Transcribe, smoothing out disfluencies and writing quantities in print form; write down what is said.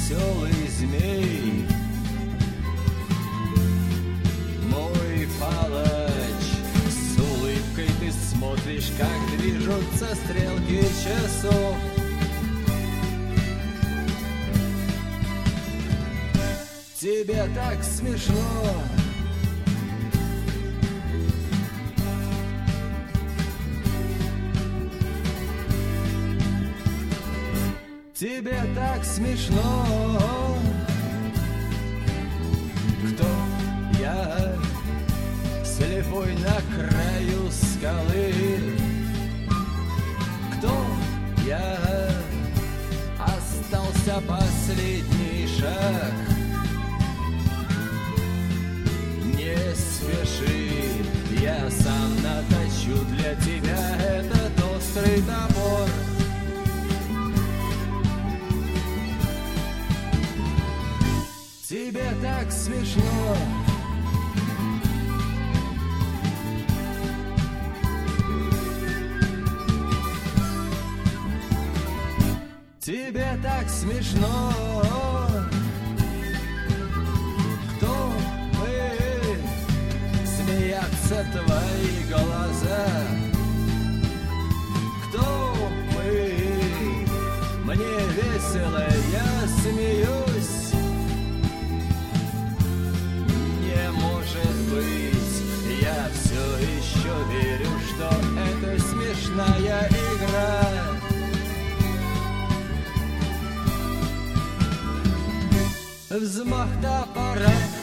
веселый змей. Мой палач, с улыбкой ты смотришь, как движутся стрелки часов. Тебе так смешно. Тебе так смешно. Кто я, слепой на краю скалы? Кто я, остался последний шаг? Не спеши, я сам наточу для тебя этот острый топор. Тебе так смешно. Тебе так смешно. Кто мы? Смеятся твои глаза. Кто мы? Мне весело, я смеюсь. Я все еще верю, что это смешная игра. Взмах топора.